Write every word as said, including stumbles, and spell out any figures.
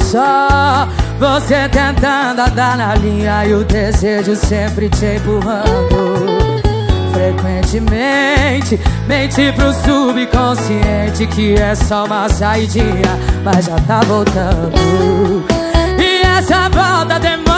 só você tentando andar na linha e o desejo sempre te empurrando. Frequentemente mente pro subconsciente que é só uma saidinha, mas já tá voltando. E essa volta demora